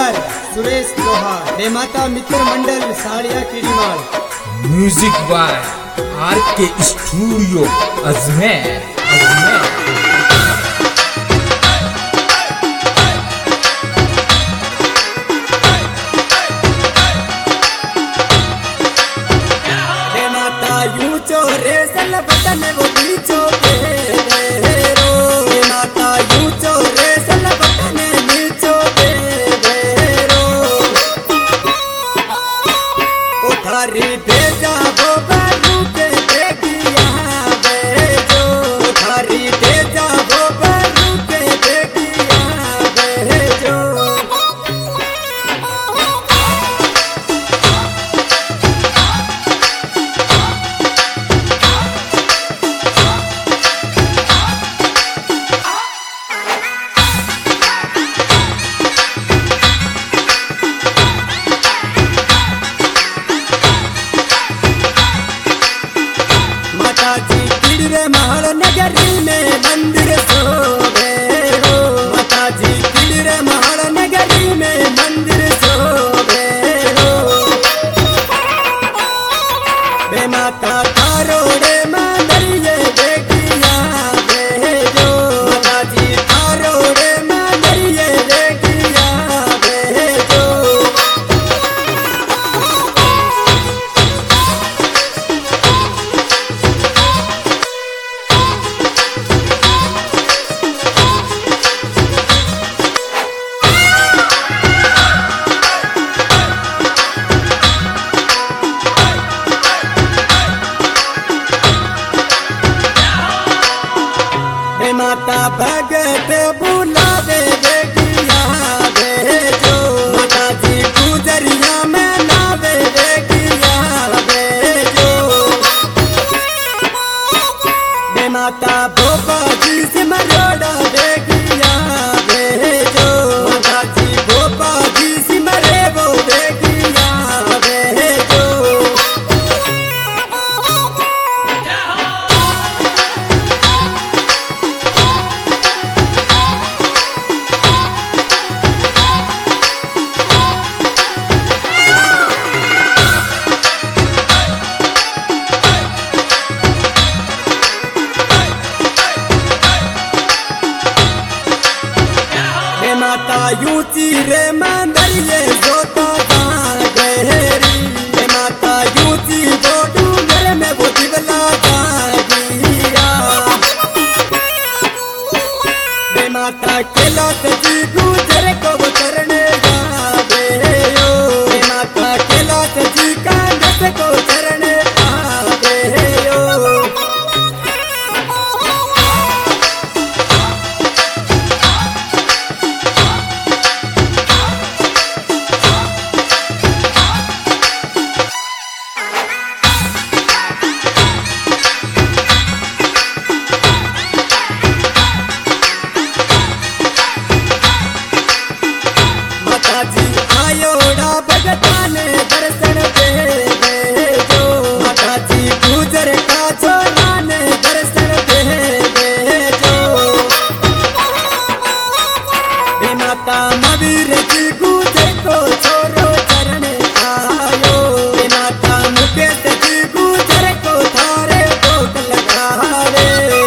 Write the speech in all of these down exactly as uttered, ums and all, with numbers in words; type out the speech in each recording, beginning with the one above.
Singer Suresh Chauhan, निर्माता मित्र मंडल साड़िया किरीमाल। म्यूजिक बाय आर के स्टूडियो अजमेर अजमेर। यूं चोरे सल बटन वो बीचो के रो माता यूं चोरे सल बटन बीचो के रो ओ थारी भेजा वो बारू के बेगिया बेजो थारी भेजा वो बारू के बेगिया बेजो। महल नगरी में मंदिर शोभे हो माता जी किड़े महल नगरी में मंदिर शोभे हो बे माता तारोड़े मंदिरिये देखिया भेजो माता जी तारोड़े मंदिरिये देखिया भेजो। माता भगत बुलावे बेगिया भेजो माता जी गुजरिया में नावे बेगिया भेजो बे माता भोपा जी से मरोड़ा बेगिया भेजो माता जी भोपा जी से मरे वो बेगिया भेजो। माता यूं चीरे मंदिरिये जोता जान गहरी बे माता यूं ची वो डूंगर में वो दिवला जागिया बे माता केला जी गुजर को वो करने जावे हो बे माता केला जी कांगस को करने आवे हो। आयोड़ा भगताने दर्शन दे भेजो माता जी गुजर का छोरा ने दर्शन दे भेजो बे माता महावीर जी गुजर को छोरो चरण आयो बे माता मुकेश जी गुजर को थारे कोट लगावे।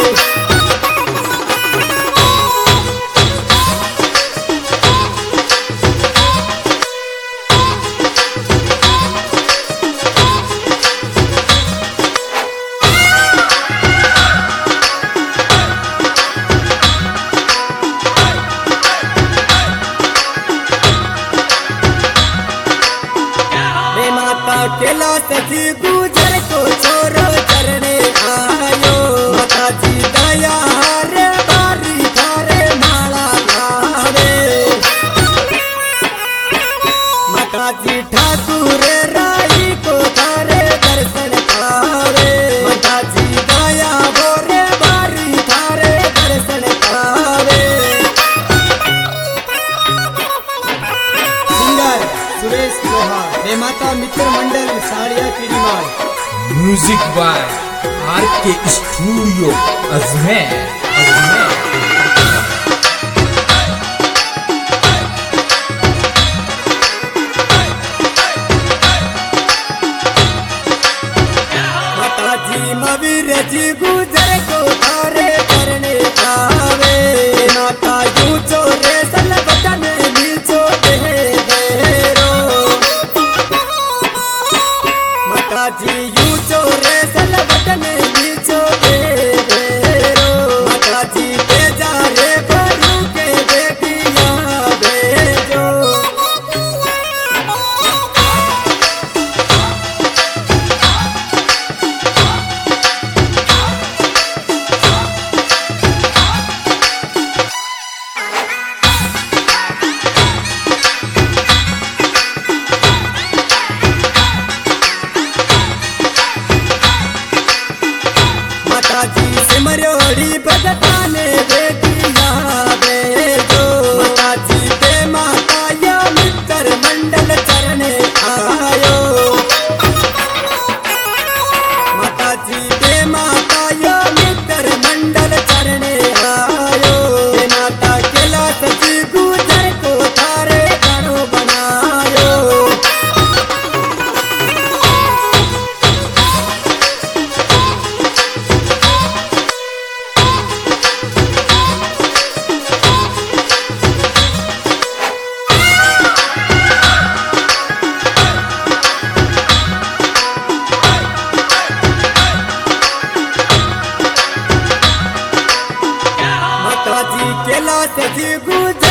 केला सजी गुजर को छोरो चरणे आयो माता जी दया रे बारी थारे माला लावे माता जी ठाकुर राई को थारे दर्शन पावे माता जी दया बोरे बारी थारे दर्शन पावे। सिंगर सुरेश चौहान, निर्माता मित्र मंडल साड़िया किरीमाल। म्यूजिक बाय आर के स्टूडियो अजमेर अजमेर।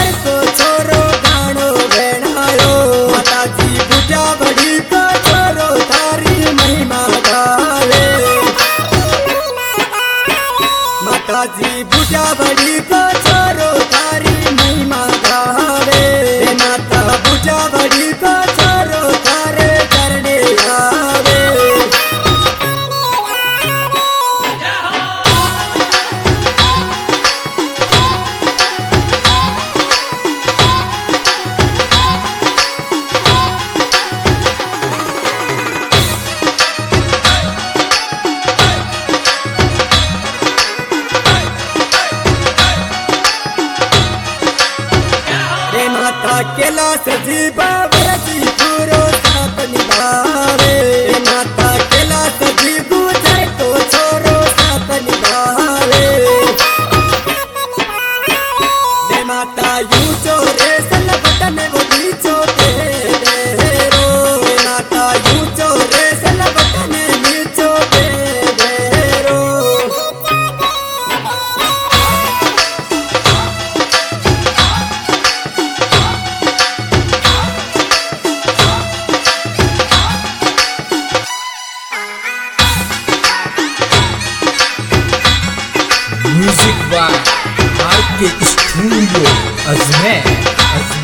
घर को छोरो गानो भेणायो माता जी पूजा बड़ी को छोरो तारी महिमा गावे माता जी पूजा बड़ी को छोरो तारी महिमा गावे माता पूजा बड़ी को छोरो तारे करने आवे माता केला सजी बाबरजी पूरो साथ निभावे माता केला सजी गुजर को छोरो साथ निभावे माता यू चोरे सल बटन वो नीचो पे देरो माता यू चोरे सल बटन नीचो पे देरो म्यूजिक बाय आर के स्टूडियो अजमेर।